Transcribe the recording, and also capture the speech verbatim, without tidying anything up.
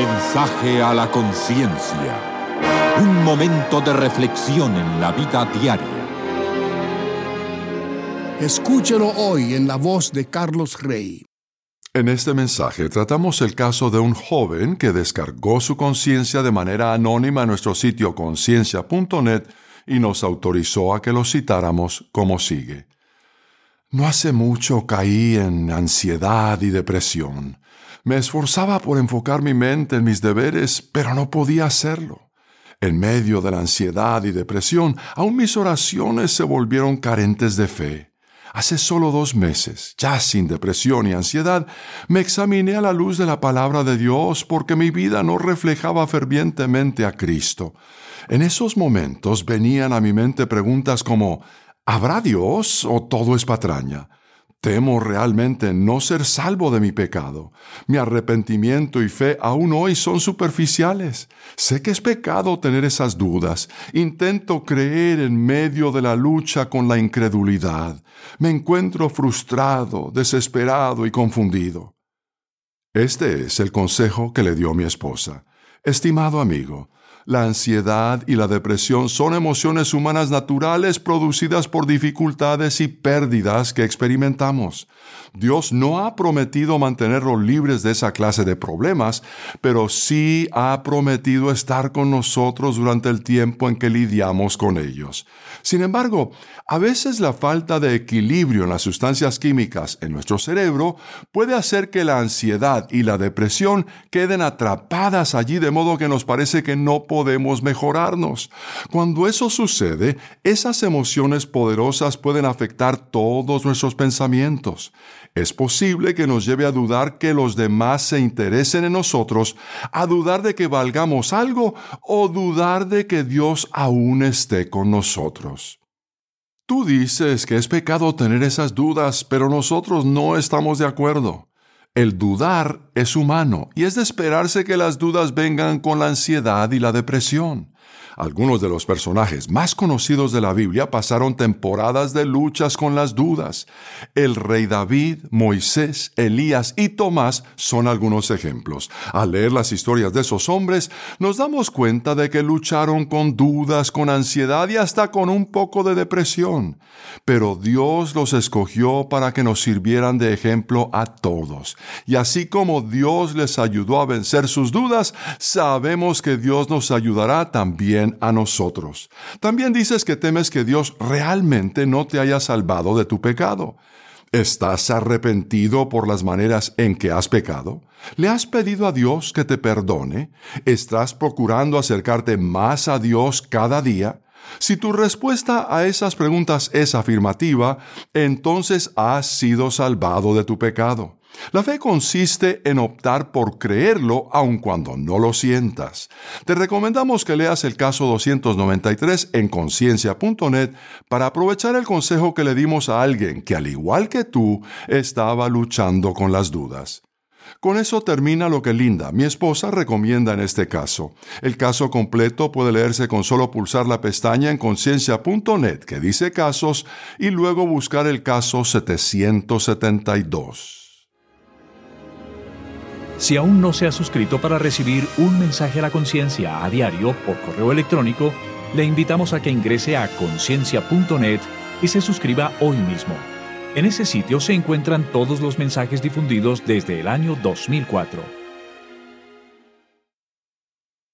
Mensaje a la conciencia. Un momento de reflexión en la vida diaria. Escúchelo hoy en la voz de Carlos Rey. En este mensaje tratamos el caso de un joven que descargó su conciencia de manera anónima en nuestro sitio conciencia punto net y nos autorizó a que lo citáramos como sigue. No hace mucho caí en ansiedad y depresión. Me esforzaba por enfocar mi mente en mis deberes, pero no podía hacerlo. En medio de la ansiedad y depresión, aún mis oraciones se volvieron carentes de fe. Hace solo dos meses, ya sin depresión y ansiedad, me examiné a la luz de la palabra de Dios porque mi vida no reflejaba fervientemente a Cristo. En esos momentos venían a mi mente preguntas como, ¿habrá Dios o todo es patraña? Temo realmente no ser salvo de mi pecado. Mi arrepentimiento y fe aún hoy son superficiales. Sé que es pecado tener esas dudas. Intento creer en medio de la lucha con la incredulidad. Me encuentro frustrado, desesperado y confundido. Este es el consejo que le dio mi esposa. Estimado amigo, la ansiedad y la depresión son emociones humanas naturales producidas por dificultades y pérdidas que experimentamos. Dios no ha prometido mantenerlos libres de esa clase de problemas, pero sí ha prometido estar con nosotros durante el tiempo en que lidiamos con ellos. Sin embargo, a veces la falta de equilibrio en las sustancias químicas en nuestro cerebro puede hacer que la ansiedad y la depresión queden atrapadas allí de modo que nos parece que no podemos mejorarnos. Cuando eso sucede, esas emociones poderosas pueden afectar todos nuestros pensamientos. Es posible que nos lleve a dudar que los demás se interesen en nosotros, a dudar de que valgamos algo o dudar de que Dios aún esté con nosotros. Tú dices que es pecado tener esas dudas, pero nosotros no estamos de acuerdo. El dudar es humano y es de esperarse que las dudas vengan con la ansiedad y la depresión. Algunos de los personajes más conocidos de la Biblia pasaron temporadas de luchas con las dudas. El rey David, Moisés, Elías y Tomás son algunos ejemplos. Al leer las historias de esos hombres, nos damos cuenta de que lucharon con dudas, con ansiedad y hasta con un poco de depresión. Pero Dios los escogió para que nos sirvieran de ejemplo a todos. Y así como Dios les ayudó a vencer sus dudas, sabemos que Dios nos ayudará también a nosotros. También dices que temes que Dios realmente no te haya salvado de tu pecado. ¿Estás arrepentido por las maneras en que has pecado? ¿Le has pedido a Dios que te perdone? ¿Estás procurando acercarte más a Dios cada día? Si tu respuesta a esas preguntas es afirmativa, entonces has sido salvado de tu pecado. La fe consiste en optar por creerlo aun cuando no lo sientas. Te recomendamos que leas el caso doscientos noventa y tres en conciencia punto net para aprovechar el consejo que le dimos a alguien que, al igual que tú, estaba luchando con las dudas. Con eso termina lo que Linda, mi esposa, recomienda en este caso. El caso completo puede leerse con solo pulsar la pestaña en conciencia punto net que dice casos y luego buscar el caso setecientos setenta y dos. Si aún no se ha suscrito para recibir un mensaje a la conciencia a diario por correo electrónico, le invitamos a que ingrese a conciencia punto net y se suscriba hoy mismo. En ese sitio se encuentran todos los mensajes difundidos desde el año dos mil cuatro.